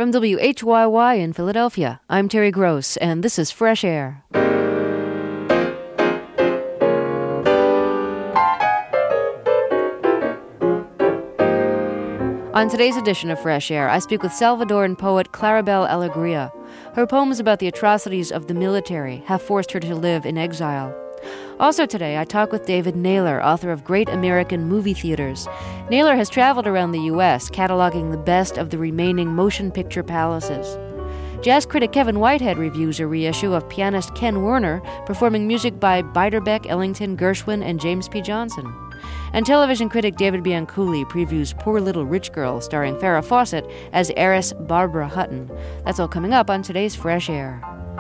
From WHYY in Philadelphia, I'm Terry Gross, and this is Fresh Air. On today's edition of Fresh Air, I speak with Salvadoran poet Claribel Alegria. Her poems about the atrocities of the military have forced her to live in exile. Also today, I talk with David Naylor, author of Great American Movie Theaters. Naylor has traveled around the U.S., cataloging the best of the remaining motion picture palaces. Jazz critic Kevin Whitehead reviews a reissue of pianist Ken Werner performing music by Beiderbecke, Ellington, Gershwin, and James P. Johnson. And television critic David Bianculli previews Poor Little Rich Girl, starring Farrah Fawcett as heiress Barbara Hutton. That's all coming up on today's Fresh Air.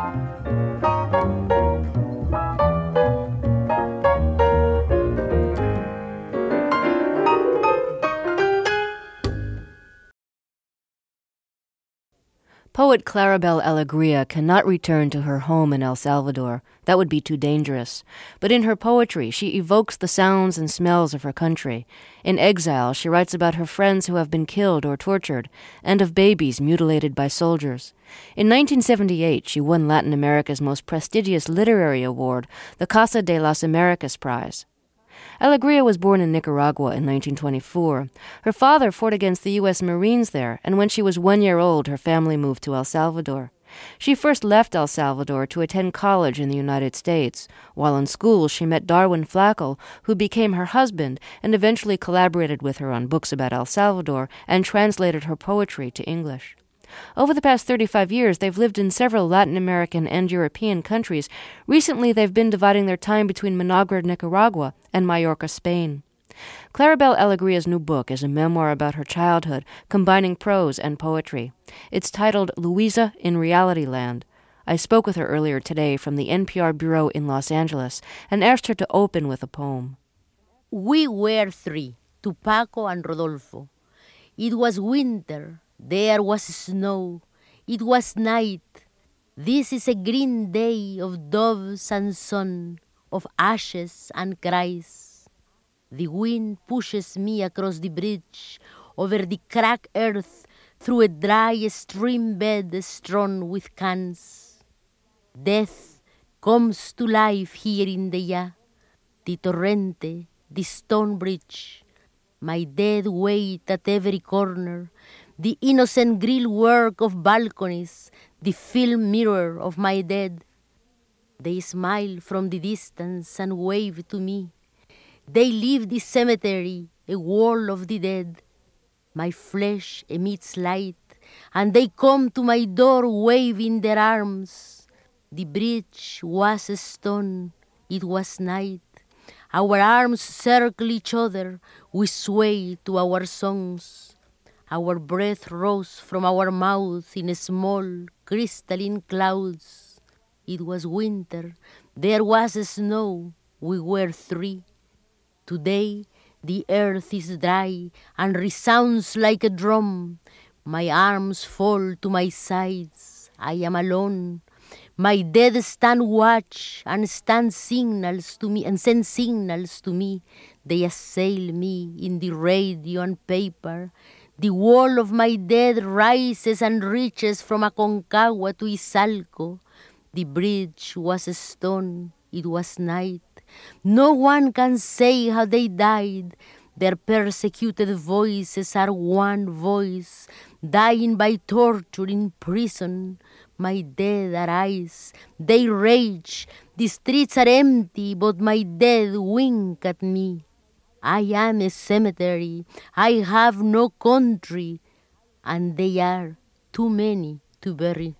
Poet Claribel Alegria cannot return to her home in El Salvador. That would be too dangerous. But in her poetry, she evokes the sounds and smells of her country. In exile, she writes about her friends who have been killed or tortured, and of babies mutilated by soldiers. In 1978, she won Latin America's most prestigious literary award, the Casa de las Americas Prize. Alegria was born in Nicaragua in 1924. Her father fought against the U.S. Marines there, and when she was 1 year old, her family moved to El Salvador. She first left El Salvador to attend college in the United States. While in school, she met Darwin Flakel, who became her husband and eventually collaborated with her on books about El Salvador and translated her poetry to English. Over the past 35 years, they've lived in several Latin American and European countries. Recently, they've been dividing their time between Managua, Nicaragua, and Mallorca, Spain. Claribel Alegria's new book is a memoir about her childhood, combining prose and poetry. It's titled Luisa in Reality Land. I spoke with her earlier today from the NPR bureau in Los Angeles and asked her to open with a poem. We were three, Tupaco and Rodolfo. It was winter. There was snow. It was night. This is a green day of doves and sun, of ashes and cries. The wind pushes me across the bridge, over the cracked earth, through a dry stream bed strewn with cans. Death comes to life here in the Ya, the Torrente, the stone bridge. My dead wait at every corner, the innocent grill work of balconies, the film mirror of my dead. They smile from the distance and wave to me. They leave the cemetery, a wall of the dead. My flesh emits light, and they come to my door waving their arms. The bridge was a stone, it was night. Our arms circle each other, we sway to our songs. Our breath rose from our mouths in small, crystalline clouds. It was winter, there was snow, we were three. Today, the earth is dry and resounds like a drum. My arms fall to my sides, I am alone. My dead stand watch and send signals to me. They assail me in the radio and paper. The wall of my dead rises and reaches from Aconcagua to Izalco. The bridge was a stone, it was night. No one can say how they died. Their persecuted voices are one voice, dying by torture in prison. My dead arise, they rage. The streets are empty, but my dead wink at me. I am a cemetery, I have no country, and they are too many to bury.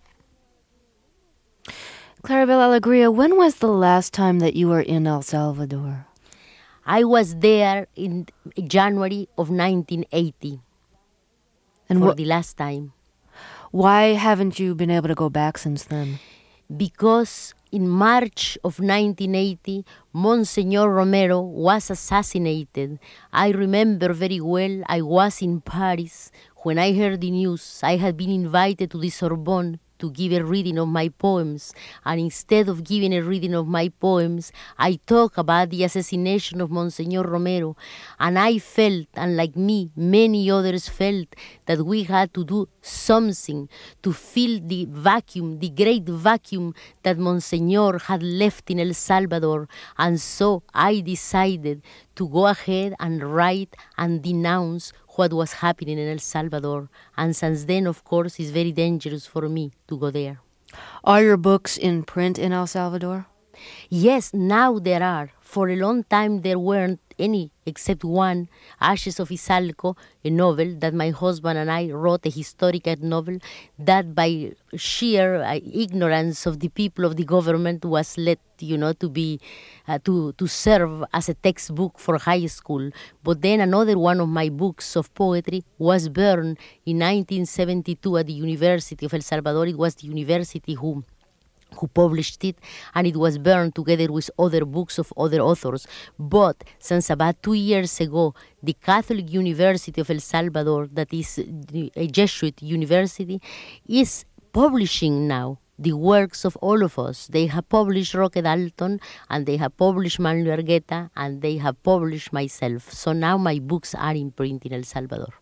Claribel Alegria, when was the last time that you were in El Salvador? I was there in January of 1980 and the last time. Why haven't you been able to go back since then? Because in March of 1980, Monsignor Romero was assassinated. I remember very well I was in Paris when I heard the news. I had been invited to the Sorbonne to give a reading of my poems. And instead of giving a reading of my poems, I talk about the assassination of Monsignor Romero. And I felt, and like me, many others felt, that we had to do something to fill the vacuum, the great vacuum that Monsignor had left in El Salvador. And so I decided to go ahead and write and denounce what was happening in El Salvador. And since then, of course, it's very dangerous for me to go there. Are your books in print in El Salvador? Yes, now there are. For a long time there weren't any, except one, Ashes of Izalco, a novel that my husband and I wrote, a historical novel that by sheer ignorance of the people of the government was let, to be, to serve as a textbook for high school. But then another one of my books of poetry was burned in 1972 at the University of El Salvador. It was the university who published it, and it was burned together with other books of other authors. But since about 2 years ago, the Catholic University of El Salvador, that is a Jesuit university, is publishing now the works of all of us. They have published Roque Dalton, and they have published Manlio Argueta, and they have published myself. So now my books are in print in El Salvador.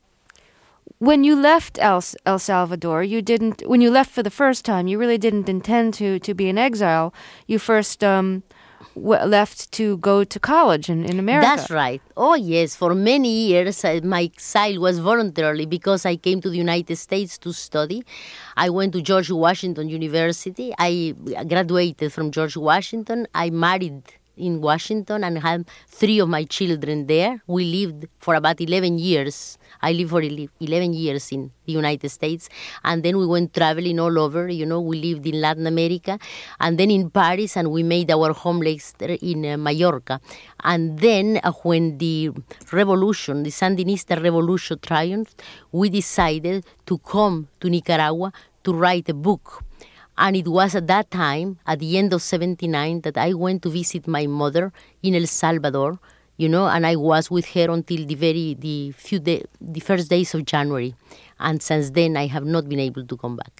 When you left El Salvador, when you left for the first time, you really didn't intend to be in exile. You first left to go to college in America. That's right. Oh, yes. For many years, my exile was voluntarily because I came to the United States to study. I went to George Washington University. I graduated from George Washington. I married in Washington and had 3 of my children there. We lived for about 11 years. I lived for 11 years in the United States. And then we went traveling all over. We lived in Latin America and then in Paris, and we made our home in Mallorca. And then when the revolution, the Sandinista revolution triumphed, we decided to come to Nicaragua to write a book. And it was at that time, at the end of 1979, that I went to visit my mother in El Salvador, and I was with her until the first days of January. And since then, I have not been able to come back.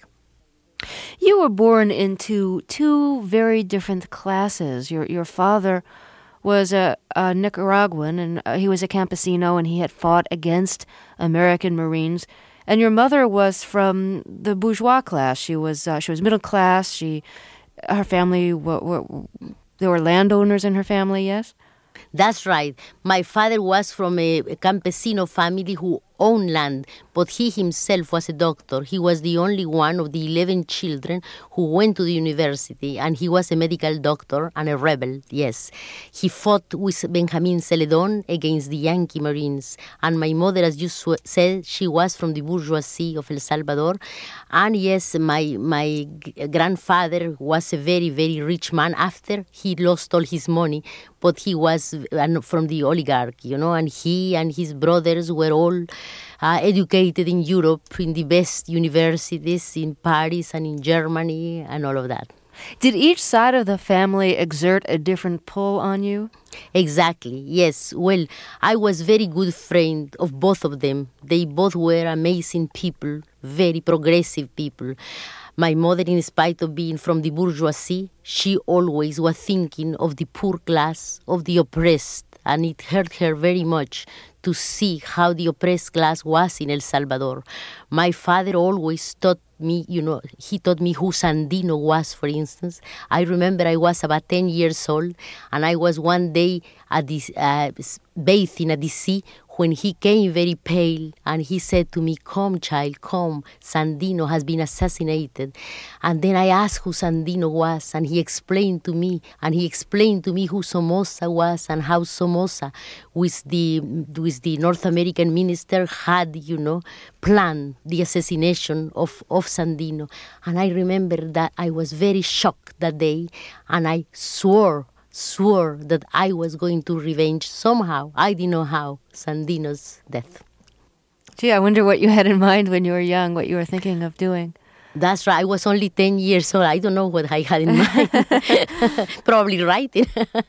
You were born into 2 very different classes. Your father was a Nicaraguan, and he was a campesino, and he had fought against American Marines. And your mother was from the bourgeois class. She was middle class. Her family there were landowners in her family. Yes, that's right. My father was from a campesino family who owned land, but he himself was a doctor. He was the only one of the 11 children who went to the university, and he was a medical doctor and a rebel, yes. He fought with Benjamin Celedon against the Yankee Marines, and my mother, as you said, she was from the bourgeoisie of El Salvador, and yes, my grandfather was a very, very rich man after he lost all his money, but he was from the oligarch, and he and his brothers were all educated in Europe, in the best universities, in Paris and in Germany and all of that. Did each side of the family exert a different pull on you? Exactly, yes. Well, I was very good friend of both of them. They both were amazing people, very progressive people. My mother, in spite of being from the bourgeoisie, she always was thinking of the poor class, of the oppressed, and it hurt her very much to see how the oppressed class was in El Salvador. My father always taught me, he taught me who Sandino was, for instance. I remember I was about 10 years old, and I was one day at this, bathing at the sea when he came very pale, and he said to me, "Come, child, come, Sandino has been assassinated." And then I asked who Sandino was, and he explained to me who Somoza was, and how Somoza, with the North American minister, had, planned the assassination of Sandino. And I remember that I was very shocked that day, and I swore that I was going to revenge somehow, I didn't know how, Sandino's death. Gee, I wonder what you had in mind when you were young, what you were thinking of doing. That's right. I was only 10 years old. I don't know what I had in mind. Probably writing.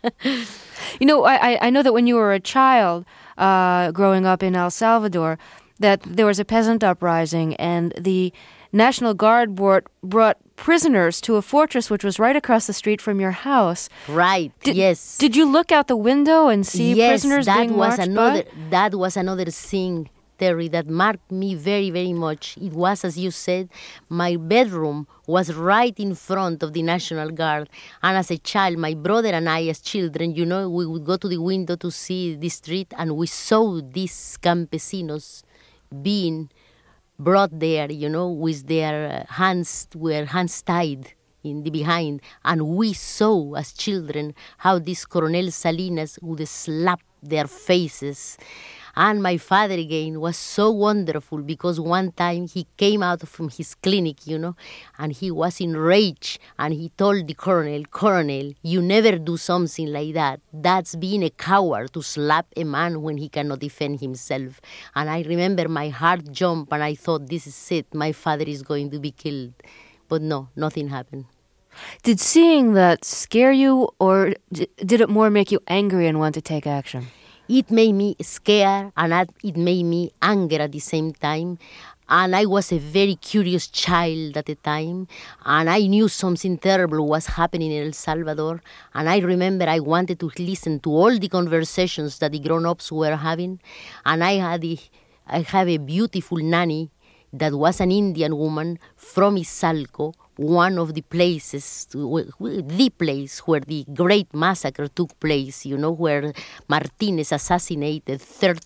I know that when you were a child growing up in El Salvador, that there was a peasant uprising and the National Guard brought prisoners to a fortress which was right across the street from your house. Right, yes. Did you look out the window and see prisoners being marched by? That was another thing, Terry, that marked me very, very much. It was, as you said, my bedroom was right in front of the National Guard. And as a child, my brother and I, as children, we would go to the window to see the street, and we saw these campesinos being brought there, with their hands tied in the behind. And we saw as children how this Coronel Salinas would slap their faces. And my father again was so wonderful because one time he came out from his clinic, and he was enraged, and he told the Colonel, you never do something like that. That's being a coward to slap a man when he cannot defend himself. And I remember my heart jumped, and I thought, this is it, my father is going to be killed. But no, nothing happened. Did seeing that scare you, or did it more make you angry and want to take action? It made me scared, and it made me angry at the same time. And I was a very curious child at the time, and I knew something terrible was happening in El Salvador. And I remember I wanted to listen to all the conversations that the grown-ups were having. And I have a beautiful nanny that was an Indian woman from Izalco, one of the places, the place where the great massacre took place, where Martinez assassinated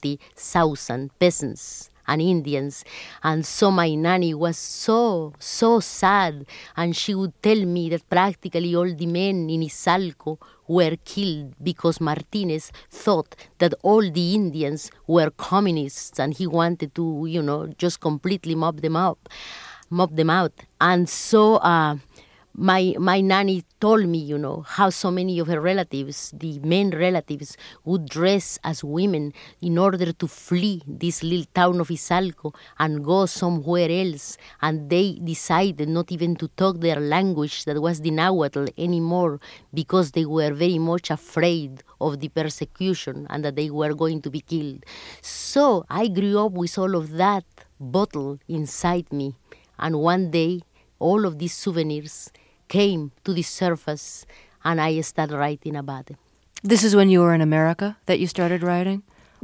30,000 peasants and Indians. And so my nanny was so sad, and she would tell me that practically all the men in Izalco were killed because Martinez thought that all the Indians were communists, and he wanted to, just completely mob them out. And so my nanny told me, how so many of her relatives, the men relatives, would dress as women in order to flee this little town of Izalco and go somewhere else. And they decided not even to talk their language, that was the Nahuatl, anymore, because they were very much afraid of the persecution and that they were going to be killed. So I grew up with all of that bottle inside me. And one day, all of these souvenirs came to the surface, and I started writing about them. This is when you were in America that you started writing?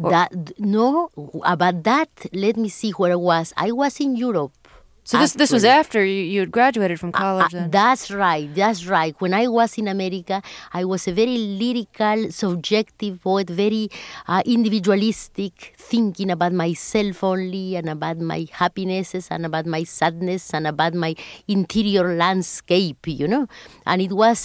No, about that, let me see where I was. I was in Europe. So this was after you had graduated from college then? That's right. When I was in America, I was a very lyrical, subjective poet, very individualistic, thinking about myself only and about my happinesses and about my sadness and about my interior landscape, And it was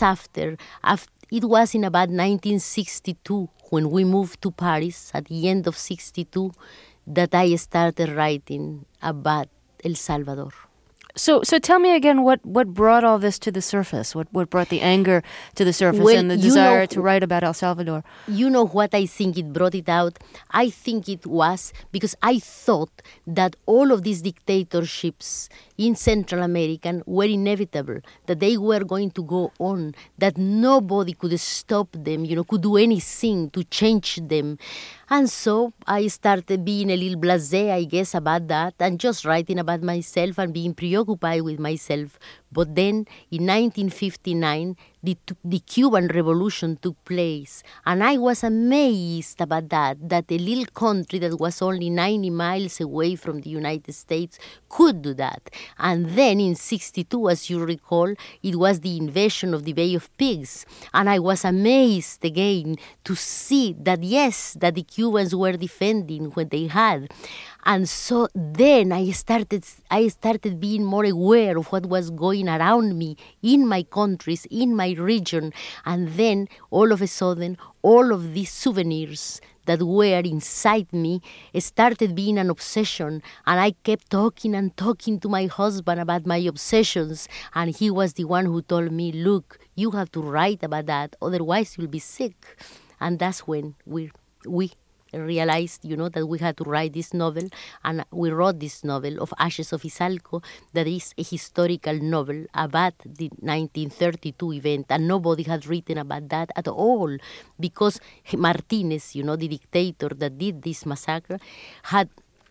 it was in about 1962 when we moved to Paris, at the end of 62, that I started writing about El Salvador. So tell me again what brought all this to the surface? What brought the anger to the surface and the desire to write about El Salvador? You know what I think it brought it out? I think it was because I thought that all of these dictatorships in Central America were inevitable, that they were going to go on, that nobody could stop them, could do anything to change them. And so I started being a little blasé, I guess, about that, and just writing about myself and being preoccupied with myself. But then, in 1959, the Cuban Revolution took place. And I was amazed about that a little country that was only 90 miles away from the United States could do that. And then in 62, as you recall, it was the invasion of the Bay of Pigs. And I was amazed again to see that, yes, that the Cubans were defending what they had. And so then I started being more aware of what was going around me in my countries, in my region. And then all of a sudden, all of these souvenirs that were inside me started being an obsession. And I kept talking and talking to my husband about my obsessions. And he was the one who told me, look, you have to write about that, otherwise you'll be sick. And that's when we realized, that we had to write this novel, and we wrote this novel of Ashes of Izalco, that is a historical novel about the 1932 event, and nobody had written about that at all, because Martinez, the dictator that did this massacre, had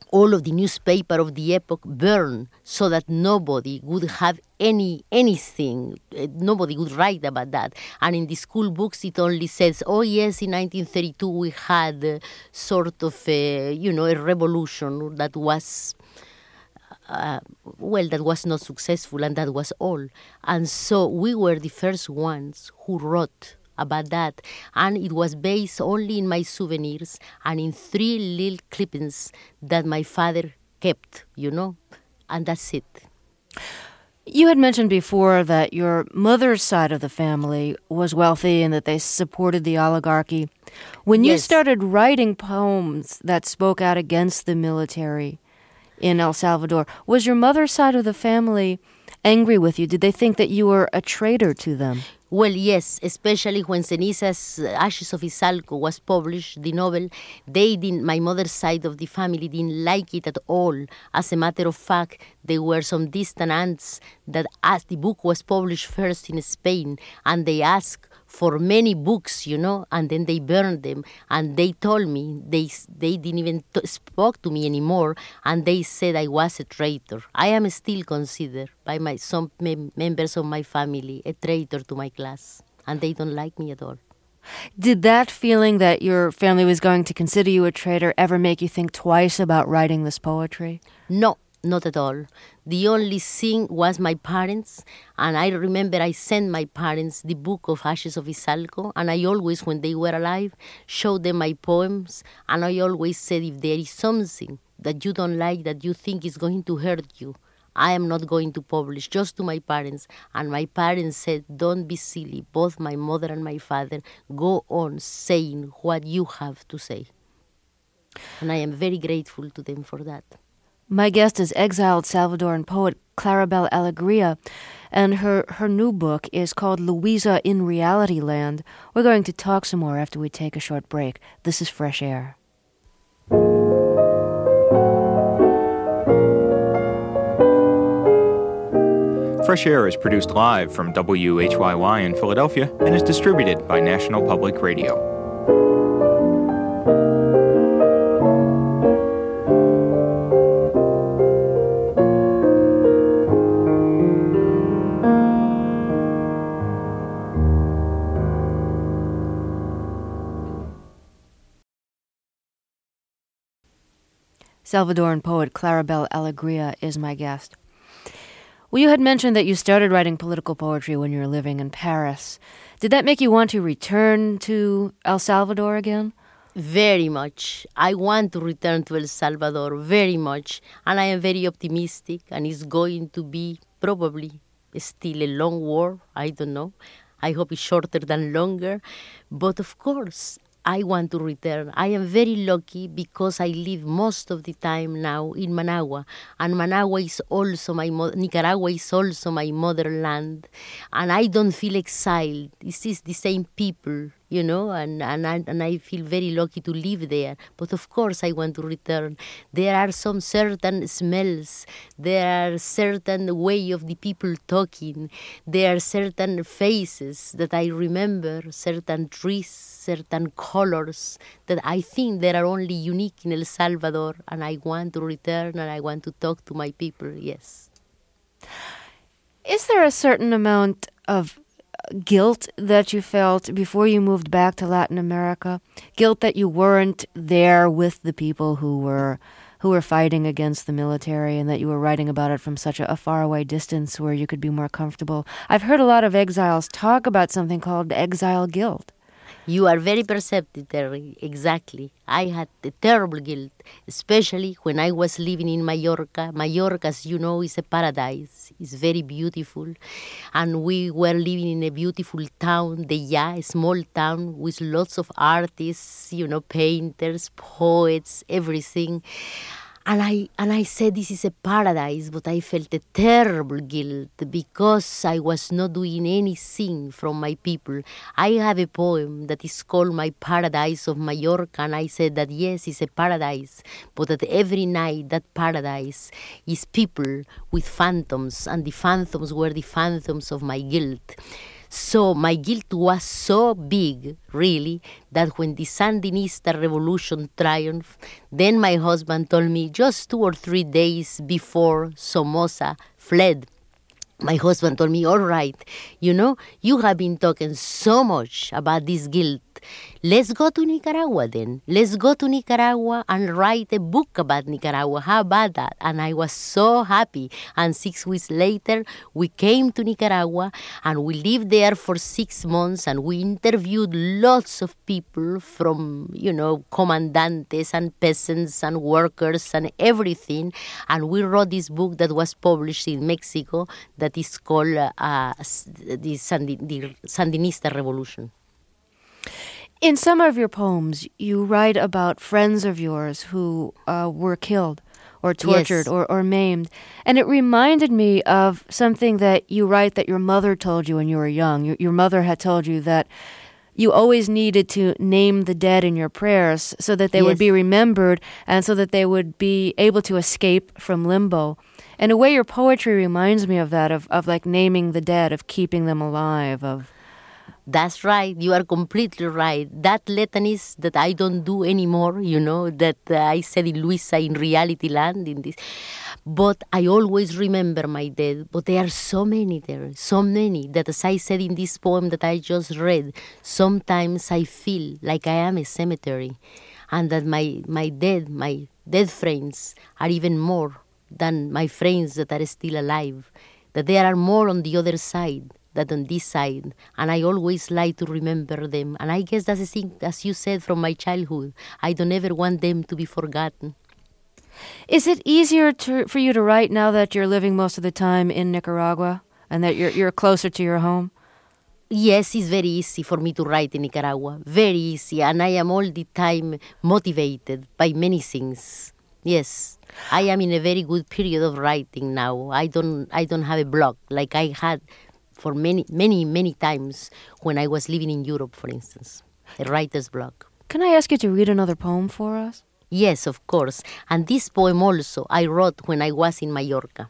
all of the newspaper of the epoch burned so that nobody would have anything. Nobody would write about that. And in the school books, it only says, oh, yes, in 1932 we had sort of a revolution that was, that was not successful, and that was all. And so we were the first ones who wrote about that, and it was based only in my souvenirs and in 3 little clippings that my father kept, and that's it. You had mentioned before that your mother's side of the family was wealthy and that they supported the oligarchy. When you started writing poems that spoke out against the military in El Salvador, was your mother's side of the family angry with you? Did they think that you were a traitor to them? Well, yes, especially when Cenizas, Ashes of Izalco was published, the novel, my mother's side of the family didn't like it at all. As a matter of fact, there were some distant aunts that, as the book was published first in Spain, and they asked for many books, and then they burned them. And they told me, they didn't even spoke to me anymore, and they said I was a traitor. I am still considered by some members of my family a traitor to my class, and they don't like me at all. Did that feeling that your family was going to consider you a traitor ever make you think twice about writing this poetry? No. Not at all. The only thing was my parents, and I remember I sent my parents the book of Ashes of Izalco, and I always, when they were alive, showed them my poems, and I always said, if there is something that you don't like, that you think is going to hurt you, I am not going to publish, just to my parents. And my parents said, don't be silly, both my mother and my father, go on saying what you have to say. And I am very grateful to them for that. My guest is exiled Salvadoran poet Claribel Alegria, and her new book is called Luisa in Reality Land. We're going to talk some more after we take a short break. This is Fresh Air. Fresh Air is produced live from WHYY in Philadelphia and is distributed by National Public Radio. Salvadoran poet Claribel Alegria is my guest. Well, you had mentioned that you started writing political poetry when you were living in Paris. Did that make you want to return to El Salvador again? Very much. I want to return to El Salvador very much. And I am very optimistic, and it's going to be probably still a long war. I don't know. I hope it's shorter than longer. But of course, I want to return. I am very lucky because I live most of the time now in Managua. And Managua is also Nicaragua is also my motherland. And I don't feel exiled. This is the same people, and I feel very lucky to live there. But of course I want to return. There are some certain smells. There are certain way of the people talking. There are certain faces that I remember, certain trees, certain colors that I think they are only unique in El Salvador, and I want to return and I want to talk to my people, yes. Is there a certain amount of guilt that you felt before you moved back to Latin America? Guilt that you weren't there with the people who were fighting against the military, and that you were writing about it from such a faraway distance where you could be more comfortable? I've heard a lot of exiles talk about something called exile guilt. You are very perceptive, Terry. Exactly. I had a terrible guilt, especially when I was living in Mallorca. Mallorca, as you know, is a paradise. It's very beautiful. And we were living in a beautiful town, Deya, a small town with lots of artists, painters, poets, everything. And I said this is a paradise, but I felt a terrible guilt because I was not doing anything from my people. I have a poem that is called My Paradise of Mallorca, and I said that yes, it's a paradise, but that every night that paradise is people with phantoms, and the phantoms were the phantoms of my guilt. So my guilt was so big, really, that when the Sandinista revolution triumphed, then my husband told me just 2 or 3 days before Somoza fled, my husband told me, all right, you have been talking so much about this guilt. Let's go to Nicaragua then. Let's go to Nicaragua and write a book about Nicaragua. How about that? And I was so happy. And 6 weeks later, we came to Nicaragua and we lived there for 6 months and we interviewed lots of people from, comandantes and peasants and workers and everything. And we wrote this book that was published in Mexico that is called the Sandinista Revolution. In some of your poems, you write about friends of yours who were killed or tortured Yes. or maimed. And it reminded me of something that you write that your mother told you when you were young. Your mother had told you that you always needed to name the dead in your prayers so that they would Yes. be remembered and so that they would be able to escape from limbo. In a way, your poetry reminds me of that, of like naming the dead, of keeping them alive, of... That's right. You are completely right. That litanies that I don't do anymore, that I said in Luisa in Reality Land in this. But I always remember my dead. But there are so many there, so many that, as I said in this poem that I just read, sometimes I feel like I am a cemetery, and that my dead friends are even more than my friends that are still alive. That there are more on the other side than on this side, and I always like to remember them. And I guess that's the thing, as you said, from my childhood. I don't ever want them to be forgotten. Is it easier for you to write now that you're living most of the time in Nicaragua and that you're closer to your home? Yes, it's very easy for me to write in Nicaragua. Very easy, and I am all the time motivated by many things. Yes, I am in a very good period of writing now. I don't have a block like I had for many, many, many times when I was living in Europe, for instance, a writer's block. Can I ask you to read another poem for us? Yes, of course. And this poem also I wrote when I was in Mallorca.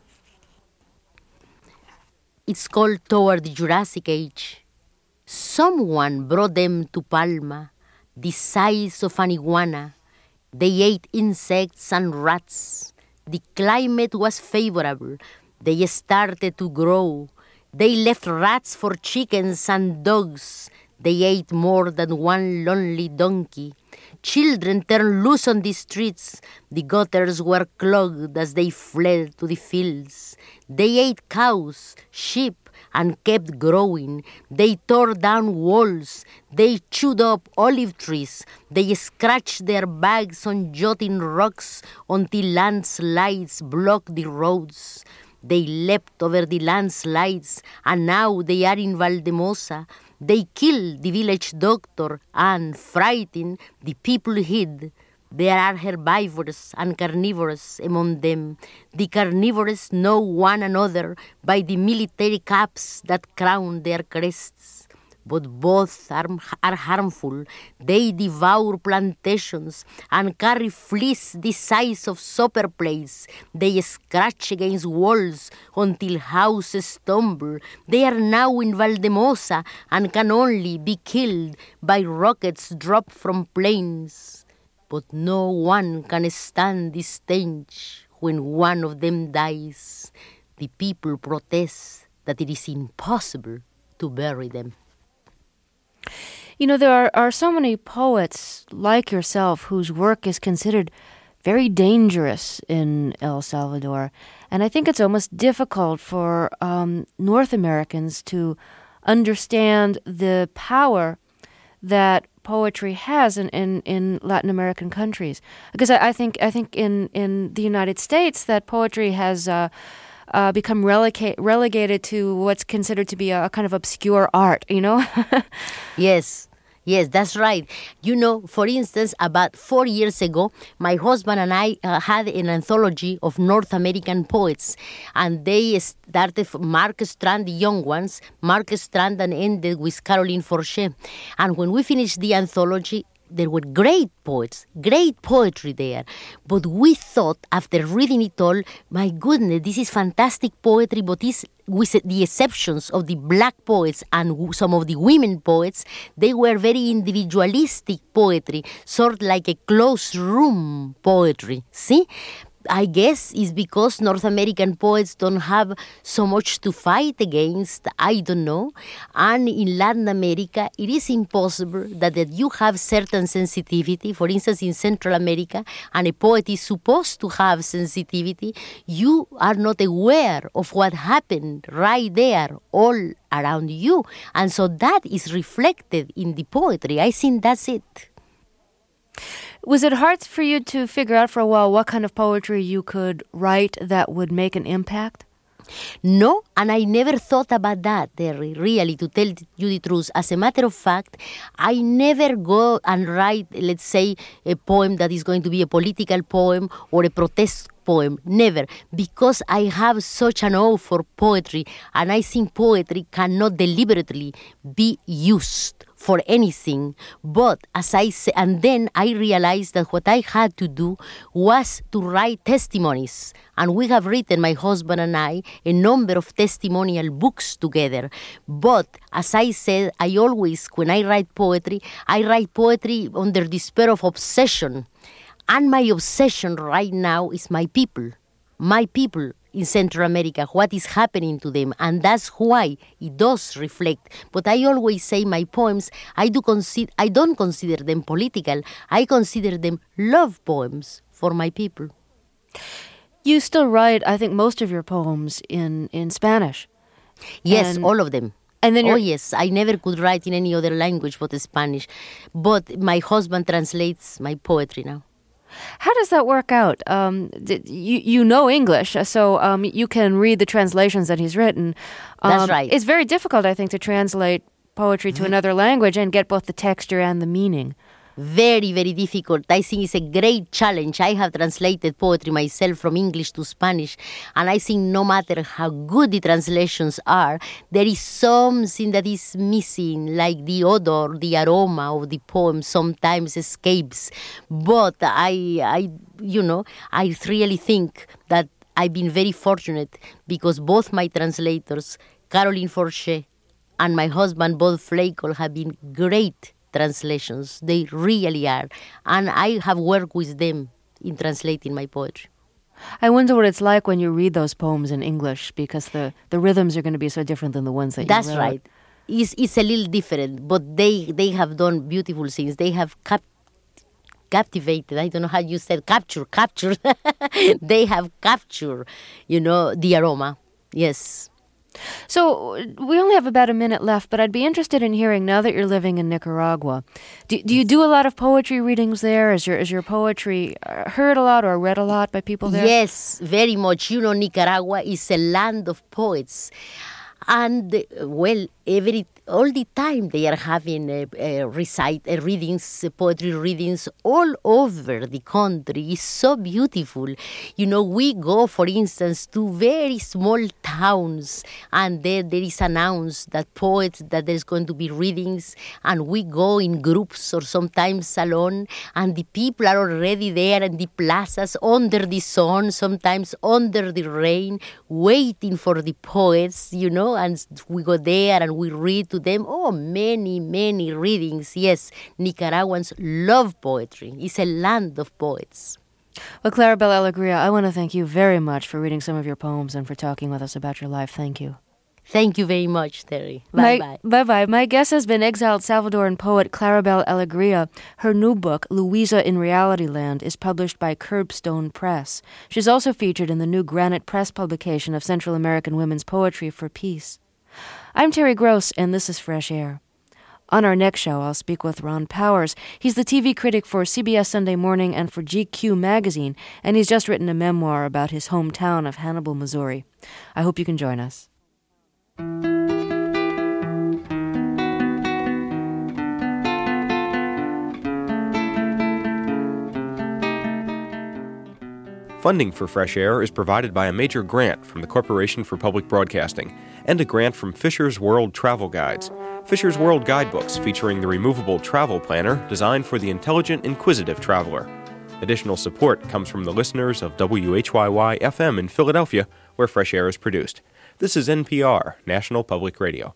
It's called Toward the Jurassic Age. Someone brought them to Palma, the size of an iguana. They ate insects and rats. The climate was favorable. They started to grow. They left rats for chickens and dogs. They ate more than one lonely donkey. Children turned loose on the streets. The gutters were clogged as they fled to the fields. They ate cows, sheep, and kept growing. They tore down walls. They chewed up olive trees. They scratched their backs on jutting rocks until landslides blocked the roads. They leapt over the landslides, and now they are in Valdemosa. They killed the village doctor, and, frightened, the people hid. There are herbivores and carnivores among them. The carnivores know one another by the military caps that crown their crests. But both are harmful. They devour plantations and carry fleas the size of supper plates. They scratch against walls until houses tumble. They are now in Valdemosa and can only be killed by rockets dropped from planes. But no one can stand the stench when one of them dies. The people protest that it is impossible to bury them. There are so many poets like yourself whose work is considered very dangerous in El Salvador. And I think it's almost difficult for North Americans to understand the power that poetry has in Latin American countries. Because I think in the United States that poetry has become relegated to what's considered to be a kind of obscure art, Yes, that's right. For instance, about 4 years ago, my husband and I had an anthology of North American poets, and they started from Mark Strand, the young ones, Mark Strand, and ended with Caroline Forget. And when we finished the anthology, there were great poets, great poetry there. But we thought, after reading it all, my goodness, this is fantastic poetry, but this, with the exceptions of the black poets and some of the women poets, they were very individualistic poetry, sort of like a closed room poetry. See? I guess it's because North American poets don't have so much to fight against, I don't know. And in Latin America, it is impossible that you have certain sensitivity. For instance, in Central America, and a poet is supposed to have sensitivity, you are not aware of what happened right there, all around you. And so that is reflected in the poetry. I think that's it. Was it hard for you to figure out for a while what kind of poetry you could write that would make an impact? No, and I never thought about that, really, to tell you the truth. As a matter of fact, I never go and write, let's say, a poem that is going to be a political poem or a protest poem. Never, because I have such an awe for poetry, and I think poetry cannot deliberately be used for anything. But as I say, and then I realized that what I had to do was to write testimonies. And we have written, my husband and I, a number of testimonial books together. But as I said, I always, when I write poetry under the spur of obsession. And my obsession right now is my people in Central America, what is happening to them, and that's why it does reflect. But I always say my poems, I don't consider them political, I consider them love poems for my people. You still write, I think, most of your poems in Spanish. Yes, all of them. And then yes, I never could write in any other language but Spanish. But my husband translates my poetry now. How does that work out? You know English, so you can read the translations that he's written. That's right. It's very difficult, I think, to translate poetry to another language and get both the texture and the meaning. Very, very difficult. I think it's a great challenge. I have translated poetry myself from English to Spanish, and I think no matter how good the translations are, there is something that is missing, like the odor, the aroma of the poem sometimes escapes. But I really think that I've been very fortunate because both my translators, Caroline Forché and my husband, Bob Flakel, have been great translations. They really are. And I have worked with them in translating my poetry. I wonder what it's like when you read those poems in English, because the rhythms are going to be so different than the ones that you wrote. That's right. It's a little different, but they have done beautiful things. They have captivated, I don't know how you said, captured. They have captured, the aroma. Yes. So we only have about a minute left, but I'd be interested in hearing, now that you're living in Nicaragua, do you do a lot of poetry readings there? Is your poetry heard a lot or read a lot by people there? Yes, very much. Nicaragua is a land of poets. And, all the time they are having readings, poetry readings all over the country. It's so beautiful. We go, for instance, to very small towns, and there is announced that there's going to be readings, and we go in groups or sometimes alone, and the people are already there in the plazas under the sun, sometimes under the rain, waiting for the poets, and we go there and we read to them. Oh, many, many readings. Yes, Nicaraguans love poetry. It's a land of poets. Well, Claribel Alegria, I want to thank you very much for reading some of your poems and for talking with us about your life. Thank you. Thank you very much, Terry. Bye-bye. Bye-bye. My guest has been exiled Salvadoran poet Claribel Alegria. Her new book, Luisa in Reality Land, is published by Curbstone Press. She's also featured in the new Granite Press publication of Central American women's poetry for peace. I'm Terry Gross, and this is Fresh Air. On our next show, I'll speak with Ron Powers. He's the TV critic for CBS Sunday Morning and for GQ magazine, and he's just written a memoir about his hometown of Hannibal, Missouri. I hope you can join us. Funding for Fresh Air is provided by a major grant from the Corporation for Public Broadcasting and a grant from Fisher's World Travel Guides. Fisher's World guidebooks featuring the removable travel planner designed for the intelligent, inquisitive traveler. Additional support comes from the listeners of WHYY-FM in Philadelphia, where Fresh Air is produced. This is NPR, National Public Radio.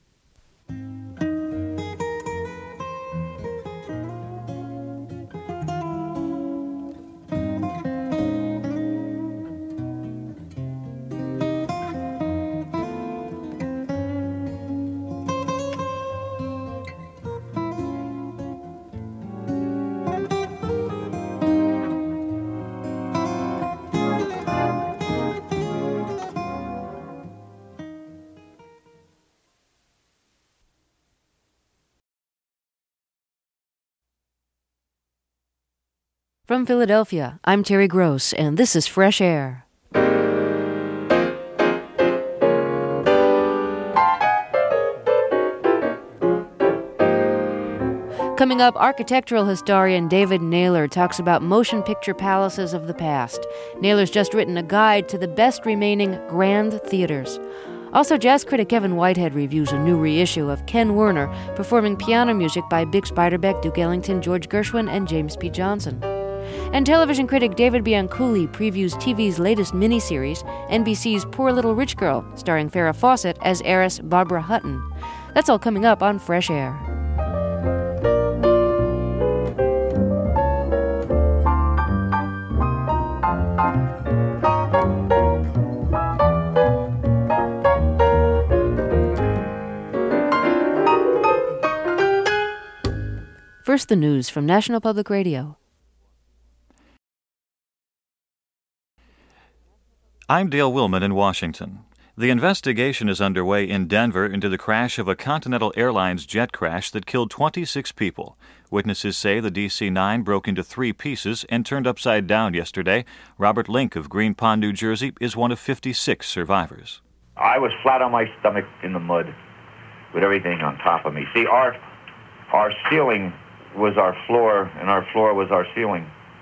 From Philadelphia, I'm Terry Gross, and this is Fresh Air. Coming up, architectural historian David Naylor talks about motion picture palaces of the past. Naylor's just written a guide to the best remaining grand theaters. Also, jazz critic Kevin Whitehead reviews a new reissue of Ken Werner performing piano music by Bix Beiderbecke, Duke Ellington, George Gershwin, and James P. Johnson. And television critic David Bianculli previews TV's latest miniseries, NBC's Poor Little Rich Girl, starring Farrah Fawcett as heiress Barbara Hutton. That's all coming up on Fresh Air. First, the news from National Public Radio. I'm Dale Willman in Washington. The investigation is underway in Denver into the crash of a Continental Airlines jet crash that killed 26 people. Witnesses say the DC-9 broke into 3 pieces and turned upside down yesterday. Robert Link of Green Pond, New Jersey, is one of 56 survivors. I was flat on my stomach in the mud with everything on top of me. See, our ceiling was our floor, and our floor was our ceiling.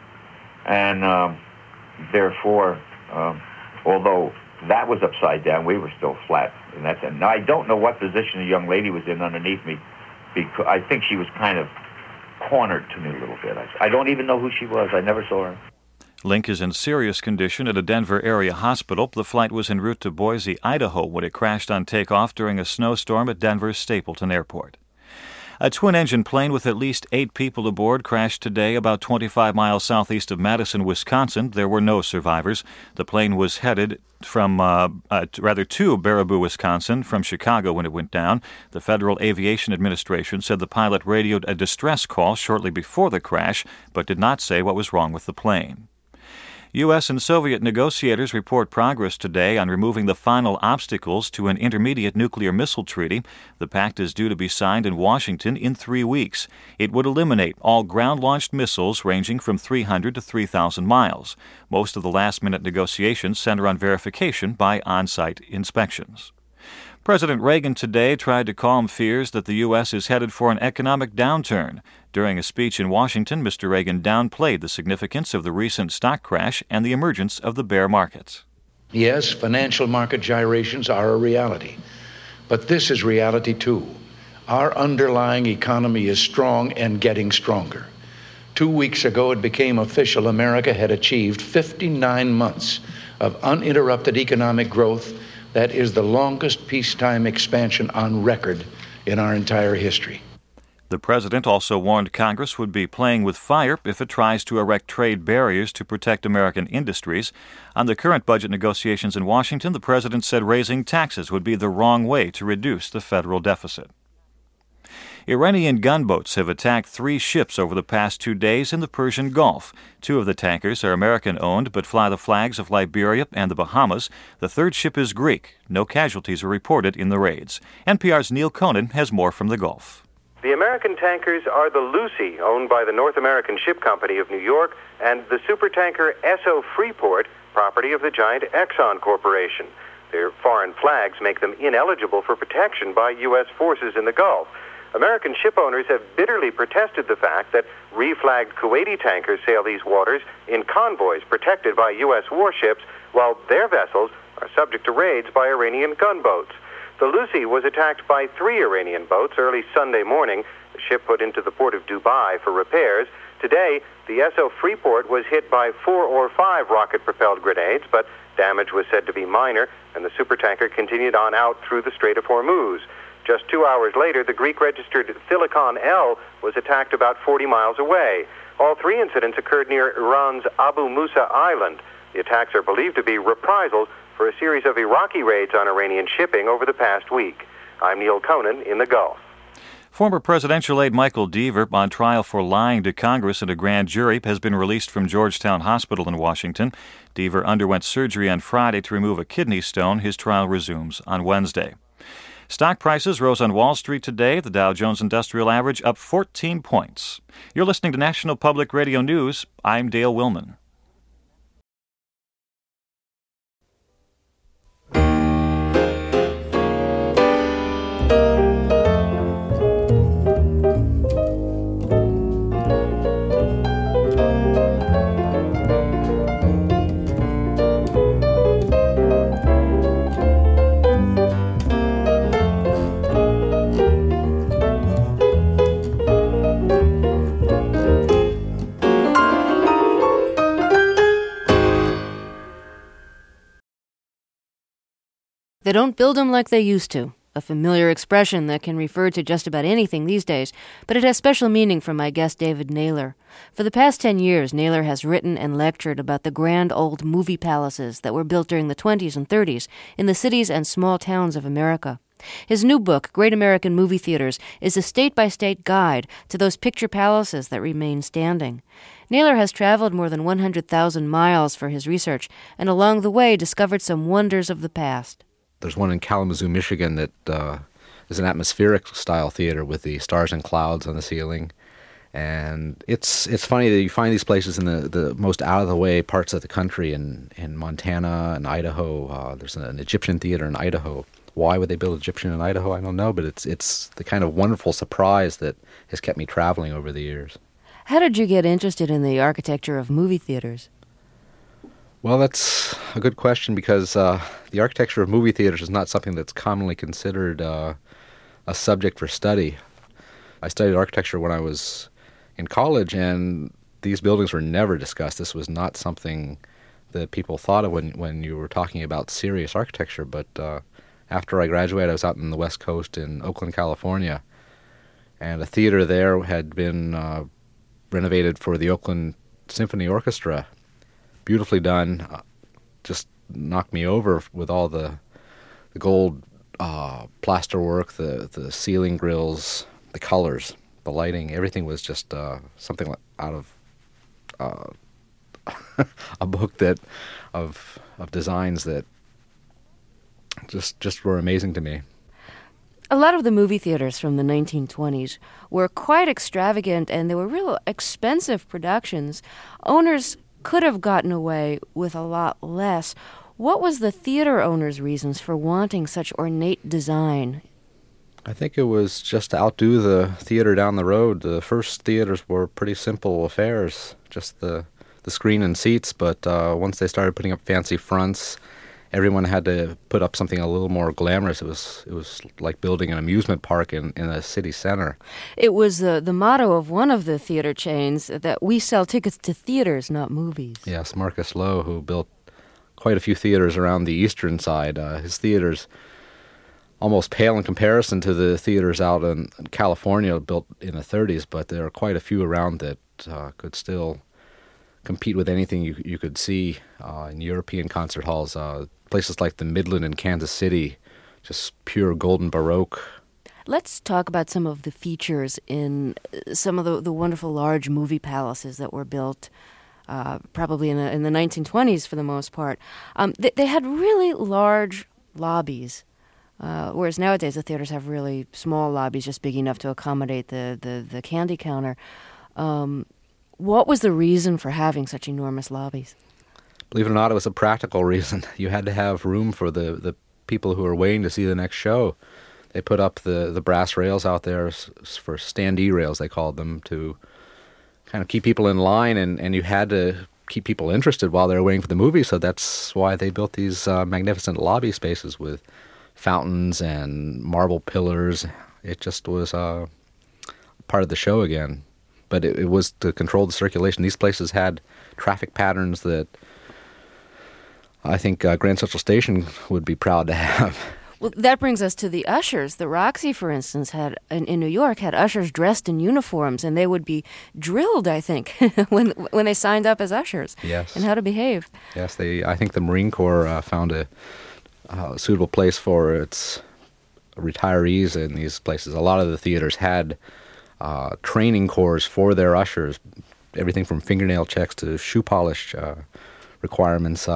And therefore... although that was upside down, we were still flat. And now I don't know what position the young lady was in underneath me, because I think she was kind of cornered to me a little bit. I don't even know who she was. I never saw her. Link is in serious condition at a Denver area hospital. The flight was en route to Boise, Idaho, when it crashed on takeoff during a snowstorm at Denver's Stapleton Airport. A twin-engine plane with at least 8 people aboard crashed today about 25 miles southeast of Madison, Wisconsin. There were no survivors. The plane was headed to Baraboo, Wisconsin, from Chicago when it went down. The Federal Aviation Administration said the pilot radioed a distress call shortly before the crash, but did not say what was wrong with the plane. U.S. and Soviet negotiators report progress today on removing the final obstacles to an intermediate nuclear missile treaty. The pact is due to be signed in Washington in 3 weeks. It would eliminate all ground-launched missiles ranging from 300 to 3,000 miles. Most of the last-minute negotiations center on verification by on-site inspections. President Reagan today tried to calm fears that the U.S. is headed for an economic downturn. During a speech in Washington, Mr. Reagan downplayed the significance of the recent stock crash and the emergence of the bear markets. Yes, financial market gyrations are a reality, but this is reality too. Our underlying economy is strong and getting stronger. 2 weeks ago, it became official America had achieved 59 months of uninterrupted economic growth. That is the longest peacetime expansion on record in our entire history. The president also warned Congress would be playing with fire if it tries to erect trade barriers to protect American industries. On the current budget negotiations in Washington, the president said raising taxes would be the wrong way to reduce the federal deficit. Iranian gunboats have attacked 3 ships over the past 2 days in the Persian Gulf. 2 of the tankers are American-owned but fly the flags of Liberia and the Bahamas. The 3rd ship is Greek. No casualties were reported in the raids. NPR's Neil Conan has more from the Gulf. The American tankers are the Lucy, owned by the North American Ship Company of New York, and the supertanker Esso Freeport, property of the giant Exxon Corporation. Their foreign flags make them ineligible for protection by U.S. forces in the Gulf. American ship owners have bitterly protested the fact that reflagged Kuwaiti tankers sail these waters in convoys protected by U.S. warships, while their vessels are subject to raids by Iranian gunboats. The Lucy was attacked by 3 Iranian boats early Sunday morning. The ship put into the port of Dubai for repairs. Today, the Esso Freeport was hit by 4 or 5 rocket-propelled grenades, but damage was said to be minor, and the supertanker continued on out through the Strait of Hormuz. Just 2 hours later, the Greek-registered Thilikon L was attacked about 40 miles away. All 3 incidents occurred near Iran's Abu Musa Island. The attacks are believed to be reprisals for a series of Iraqi raids on Iranian shipping over the past week. I'm Neil Conan in the Gulf. Former presidential aide Michael Deaver, on trial for lying to Congress and a grand jury, has been released from Georgetown Hospital in Washington. Deaver underwent surgery on Friday to remove a kidney stone. His trial resumes on Wednesday. Stock prices rose on Wall Street today. The Dow Jones Industrial Average up 14 points. You're listening to National Public Radio News. I'm Dale Willman. They don't build them like they used to, a familiar expression that can refer to just about anything these days, but it has special meaning for my guest David Naylor. For the past 10 years, Naylor has written and lectured about the grand old movie palaces that were built during the 20s and 30s in the cities and small towns of America. His new book, Great American Movie Theaters, is a state-by-state guide to those picture palaces that remain standing. Naylor has traveled more than 100,000 miles for his research, and along the way discovered some wonders of the past. There's one in Kalamazoo, Michigan that is an atmospheric-style theater with the stars and clouds on the ceiling. And it's funny that you find these places in the most out-of-the-way parts of the country, in Montana and Idaho. There's an Egyptian theater in Idaho. Why would they build Egyptian in Idaho? I don't know, but it's the kind of wonderful surprise that has kept me traveling over the years. How did you get interested in the architecture of movie theaters? Well, that's a good question because the architecture of movie theaters is not something that's commonly considered a subject for study. I studied architecture when I was in college, and these buildings were never discussed. This was not something that people thought of when you were talking about serious architecture. But after I graduated, I was out in the West Coast in Oakland, California, and a theater there had been renovated for the Oakland Symphony Orchestra. Beautifully done, just knocked me over with all the gold plaster work, the ceiling grills, the colors, the lighting. Everything was just something out of a book of designs that just were amazing to me. A lot of the movie theaters from the 1920s were quite extravagant, and they were real expensive productions. Owners could have gotten away with a lot less. What was the theater owner's reasons for wanting such ornate design? I think it was just to outdo the theater down the road. The first theaters were pretty simple affairs, just the screen and seats, but once they started putting up fancy fronts, everyone had to put up something a little more glamorous. It was like building an amusement park in a city center. It was the motto of one of the theater chains that we sell tickets to theaters, not movies. Yes, Marcus Lowe, who built quite a few theaters around the eastern side. His theaters almost pale in comparison to the theaters out in California built in the 30s, but there are quite a few around that could still compete with anything you could see in European concert halls. Places like the Midland in Kansas City, just pure golden Baroque. Let's talk about some of the features in some of the wonderful large movie palaces that were built probably in the 1920s for the most part. They had really large lobbies, whereas nowadays the theaters have really small lobbies, just big enough to accommodate the candy counter. What was the reason for having such enormous lobbies? Believe it or not, it was a practical reason. You had to have room for the people who were waiting to see the next show. They put up the brass rails out there for standee rails, they called them, to kind of keep people in line, and you had to keep people interested while they were waiting for the movie, so that's why they built these magnificent lobby spaces with fountains and marble pillars. It just was part of the show again. But it was to control the circulation. These places had traffic patterns that I think Grand Central Station would be proud to have. Well, that brings us to the ushers. The Roxy, for instance, had in New York had ushers dressed in uniforms, and they would be drilled, I think, when they signed up as ushers. Yes. And how to behave. Yes, I think the Marine Corps found a suitable place for its retirees in these places. A lot of the theaters had training courses for their ushers, everything from fingernail checks to shoe polish requirements.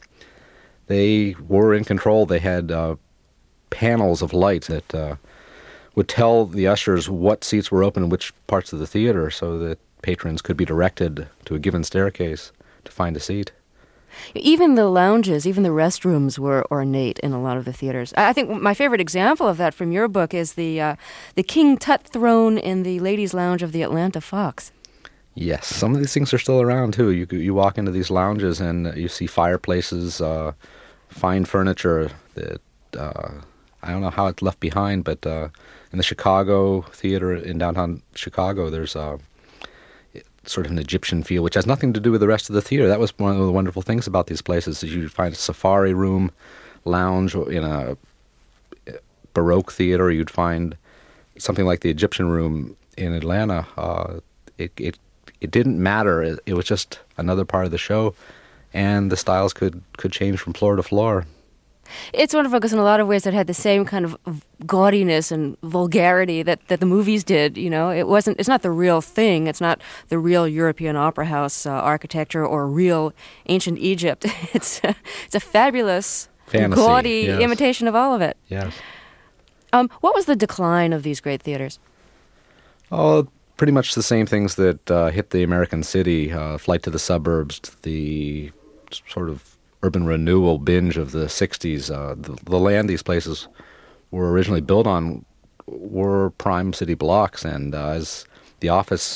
They were in control. They had panels of light that would tell the ushers what seats were open in which parts of the theater so that patrons could be directed to a given staircase to find a seat. Even the lounges, even the restrooms were ornate in a lot of the theaters. I think my favorite example of that from your book is the King Tut throne in the ladies' lounge of the Atlanta Fox. Yes, some of these things are still around, too. You walk into these lounges and you see fireplaces, fine furniture that I don't know how it's left behind, but in the Chicago theater in downtown Chicago, there's sort of an Egyptian feel, which has nothing to do with the rest of the theater. That was one of the wonderful things about these places, is you'd find a safari room, lounge in a Baroque theater. You'd find something like the Egyptian room in Atlanta. It didn't matter. It was just another part of the show, and the styles could change from floor to floor. It's wonderful because in a lot of ways it had the same kind of gaudiness and vulgarity that the movies did. You know, it's not the real thing. It's not the real European opera house architecture or real ancient Egypt. It's a fabulous, fantasy, gaudy yes. imitation of all of it. Yes. What was the decline of these great theaters? Oh, pretty much the same things that hit the American city. Flight to the suburbs, the sort of urban renewal binge of the 60s. The land these places were originally built on were prime city blocks, and as the office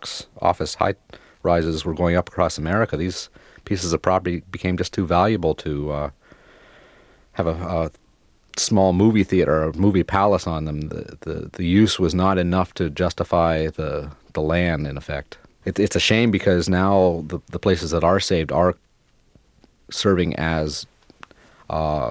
high-rises were going up across America, these pieces of property became just too valuable to have a small movie theater or movie palace on them. The use was not enough to justify the land, in effect. It's a shame because now the places that are saved are serving as the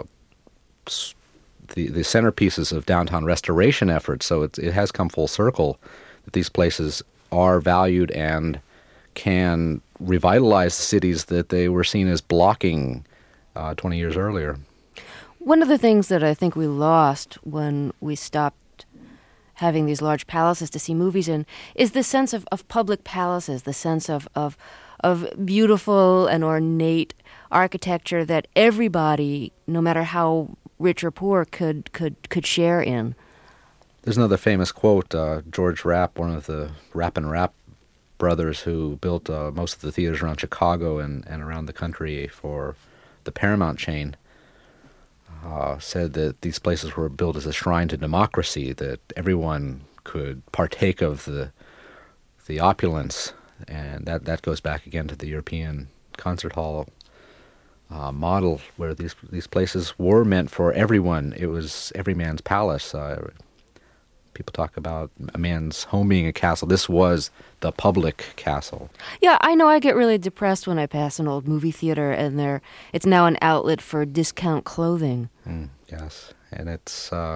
centerpieces of downtown restoration efforts. So it has come full circle that these places are valued and can revitalize cities that they were seen as blocking 20 years earlier. One of the things that I think we lost when we stopped having these large palaces to see movies in is the sense of public palaces, the sense of beautiful and ornate architecture that everybody, no matter how rich or poor, could share in. There's another famous quote. George Rapp, one of the Rapp and Rapp brothers who built most of the theaters around Chicago and around the country for the Paramount chain, said that these places were built as a shrine to democracy, that everyone could partake of the opulence, and that goes back again to the European concert hall model, where these places were meant for everyone. It was every man's palace. People talk about a man's home being a castle. This was the public castle. Yeah, I know I get really depressed when I pass an old movie theater and it's now an outlet for discount clothing. Yes, and it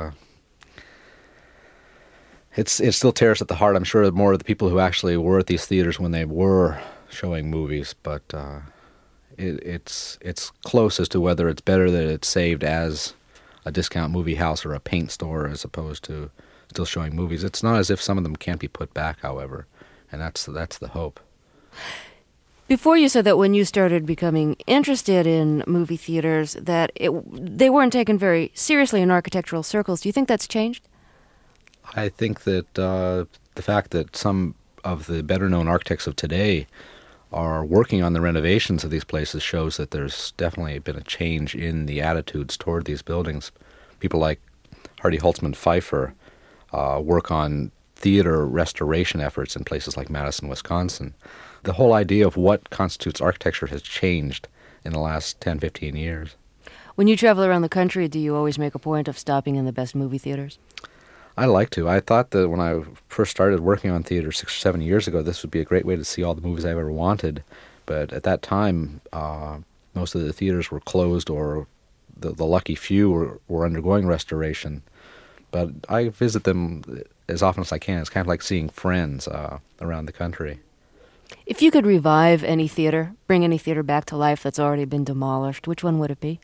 still tears at the heart. I'm sure more of the people who actually were at these theaters when they were showing movies, but it's close as to whether it's better that it's saved as a discount movie house or a paint store as opposed to still showing movies. It's not as if some of them can't be put back, however, and that's the hope. Before you said that when you started becoming interested in movie theaters that they weren't taken very seriously in architectural circles. Do you think that's changed? I think that the fact that some of the better-known architects of today are working on the renovations of these places shows that there's definitely been a change in the attitudes toward these buildings. People like Hardy Holtzman Pfeiffer work on theater restoration efforts in places like Madison, Wisconsin. The whole idea of what constitutes architecture has changed in the last 10, 15 years. When you travel around the country, do you always make a point of stopping in the best movie theaters? I like to. I thought that when I first started working on theater 6 or 7 years ago, this would be a great way to see all the movies I ever wanted. But at that time, most of the theaters were closed, or the lucky few were undergoing restoration. But I visit them as often as I can. It's kind of like seeing friends around the country. If you could revive any theater, bring any theater back to life that's already been demolished, which one would it be?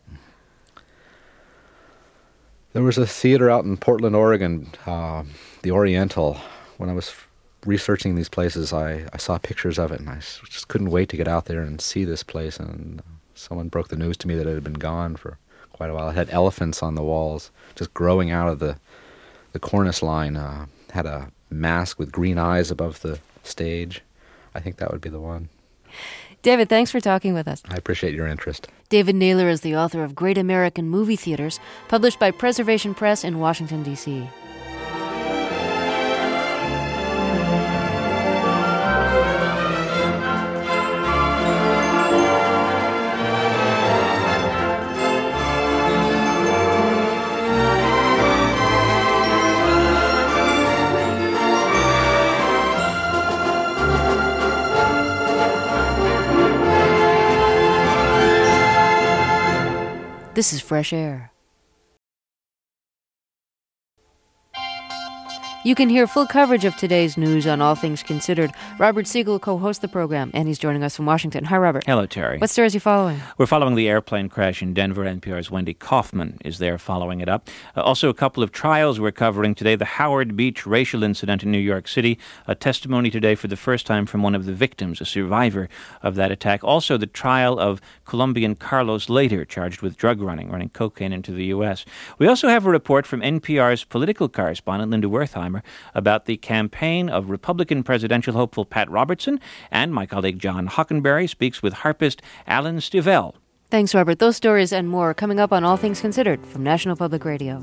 There was a theater out in Portland, Oregon, the Oriental. When I was researching these places, I saw pictures of it, and I just couldn't wait to get out there and see this place. And someone broke the news to me that it had been gone for quite a while. It had elephants on the walls, just growing out of the cornice line. Had a mask with green eyes above the stage. I think that would be the one. David, thanks for talking with us. I appreciate your interest. David Naylor is the author of Great American Movie Theaters, published by Preservation Press in Washington, D.C. This is Fresh Air. You can hear full coverage of today's news on All Things Considered. Robert Siegel co-hosts the program, and he's joining us from Washington. Hi, Robert. Hello, Terry. What stories are you following? We're following the airplane crash in Denver. NPR's Wendy Kaufman is there following it up. Also, a couple of trials we're covering today. The Howard Beach racial incident in New York City. A testimony today for the first time from one of the victims, a survivor of that attack. Also, the trial of Colombian Carlos Later, charged with drug running cocaine into the U.S. We also have a report from NPR's political correspondent, Linda Wertheimer, about the campaign of Republican presidential hopeful Pat Robertson, and my colleague John Hockenberry speaks with harpist Alan Stivell. Thanks, Robert. Those stories and more coming up on All Things Considered from National Public Radio.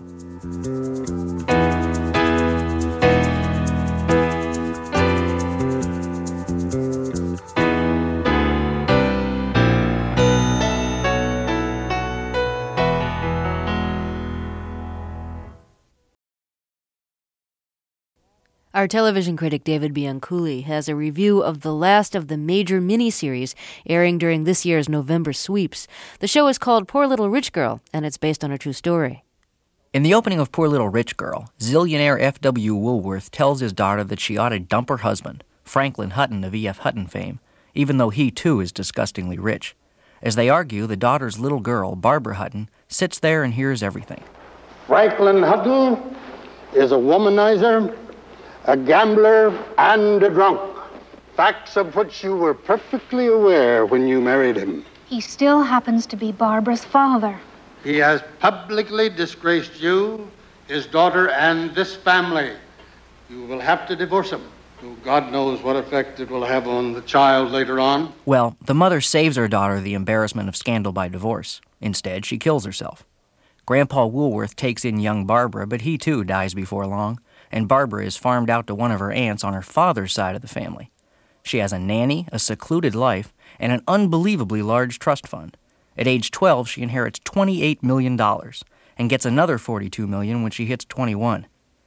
Our television critic David Bianculli has a review of the last of the major miniseries airing during this year's November sweeps. The show is called Poor Little Rich Girl, and it's based on a true story. In the opening of Poor Little Rich Girl, zillionaire F.W. Woolworth tells his daughter that she ought to dump her husband, Franklin Hutton of E.F. Hutton fame, even though he too is disgustingly rich. As they argue, the daughter's little girl, Barbara Hutton, sits there and hears everything. Franklin Hutton is a womanizer, a gambler, and a drunk. Facts of which you were perfectly aware when you married him. He still happens to be Barbara's father. He has publicly disgraced you, his daughter, and this family. You will have to divorce him. God knows what effect it will have on the child later on. Well, the mother saves her daughter the embarrassment of scandal by divorce. Instead, she kills herself. Grandpa Woolworth takes in young Barbara, but he too dies before long, and Barbara is farmed out to one of her aunts on her father's side of the family. She has a nanny, a secluded life, and an unbelievably large trust fund. At age 12, she inherits $28 million and gets another $42 million when she hits 21.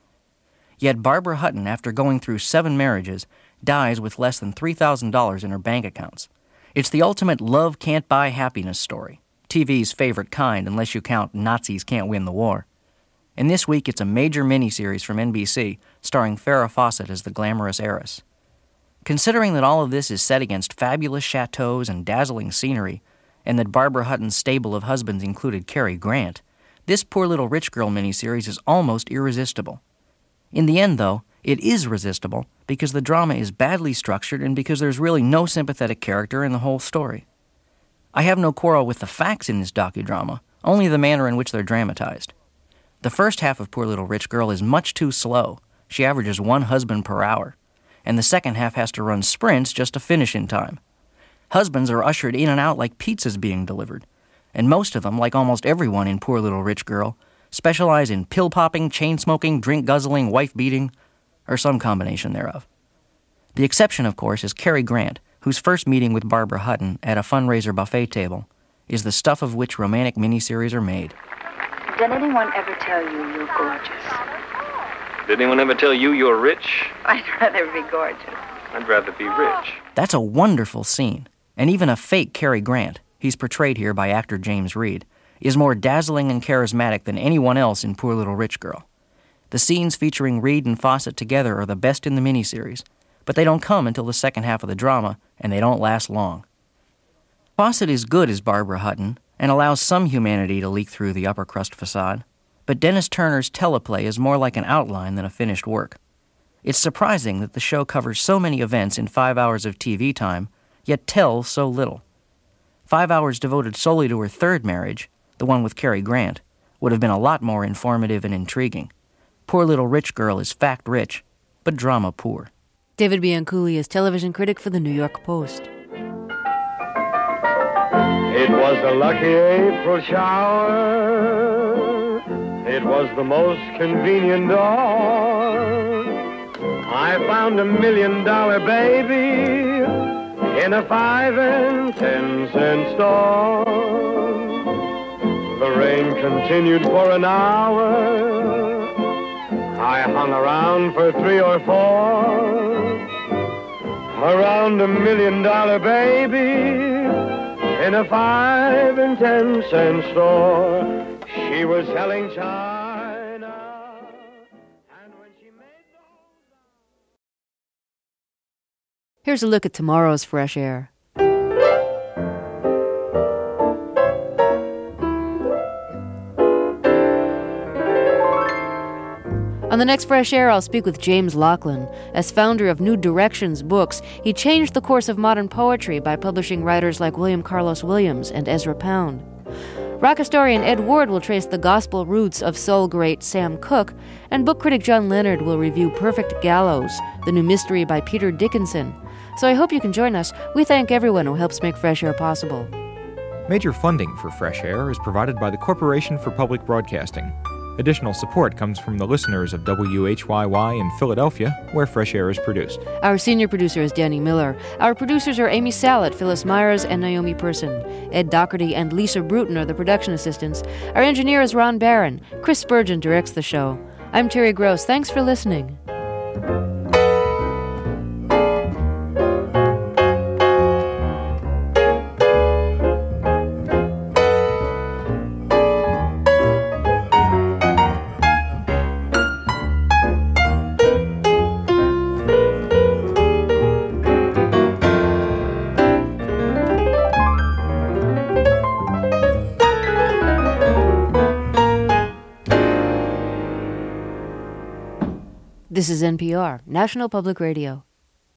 Yet Barbara Hutton, after going through 7 marriages, dies with less than $3,000 in her bank accounts. It's the ultimate love can't buy happiness story, TV's favorite kind unless you count Nazis Can't Win the War. And this week it's a major miniseries from NBC starring Farrah Fawcett as the glamorous heiress. Considering that all of this is set against fabulous chateaus and dazzling scenery, and that Barbara Hutton's stable of husbands included Cary Grant, this Poor Little Rich Girl miniseries is almost irresistible. In the end, though, it is resistible because the drama is badly structured and because there's really no sympathetic character in the whole story. I have no quarrel with the facts in this docudrama, only the manner in which they're dramatized. The first half of Poor Little Rich Girl is much too slow. She averages 1 husband per hour. And the second half has to run sprints just to finish in time. Husbands are ushered in and out like pizzas being delivered. And most of them, like almost everyone in Poor Little Rich Girl, specialize in pill-popping, chain-smoking, drink-guzzling, wife-beating, or some combination thereof. The exception, of course, is Cary Grant, whose first meeting with Barbara Hutton at a fundraiser buffet table is the stuff of which romantic miniseries are made. Did anyone ever tell you you're gorgeous? Did anyone ever tell you you're rich? I'd rather be gorgeous. I'd rather be rich. That's a wonderful scene, and even a fake Cary Grant, he's portrayed here by actor James Reed, is more dazzling and charismatic than anyone else in Poor Little Rich Girl. The scenes featuring Reed and Fawcett together are the best in the miniseries, but they don't come until the second half of the drama, and they don't last long. Fawcett is good as Barbara Hutton and allows some humanity to leak through the upper-crust facade, but Dennis Turner's teleplay is more like an outline than a finished work. It's surprising that the show covers so many events in 5 hours of TV time, yet tells so little. 5 hours devoted solely to her third marriage, the one with Cary Grant, would have been a lot more informative and intriguing. Poor Little Rich Girl is fact-rich, but drama-poor. David Bianculli is television critic for the New York Post. It was a lucky April shower. It was the most convenient dawn. I found $1 million baby in a 5 and 10 cent store. The rain continued for an hour. I hung around for 3 or 4. Around $1 million baby in a 5 and 10 cent store. She was selling china, and when she made Here's a look at tomorrow's Fresh Air. On the next Fresh Air, I'll speak with James Laughlin. As founder of New Directions Books, he changed the course of modern poetry by publishing writers like William Carlos Williams and Ezra Pound. Rock historian Ed Ward will trace the gospel roots of soul great Sam Cooke, and book critic John Leonard will review Perfect Gallows, the new mystery by Peter Dickinson. So I hope you can join us. We thank everyone who helps make Fresh Air possible. Major funding for Fresh Air is provided by the Corporation for Public Broadcasting. Additional support comes from the listeners of WHYY in Philadelphia, where Fresh Air is produced. Our senior producer is Danny Miller. Our producers are Amy Sallet, Phyllis Myers, and Naomi Person. Ed Doherty and Lisa Bruton are the production assistants. Our engineer is Ron Barron. Chris Spurgeon directs the show. I'm Terry Gross. Thanks for listening. This is NPR, National Public Radio.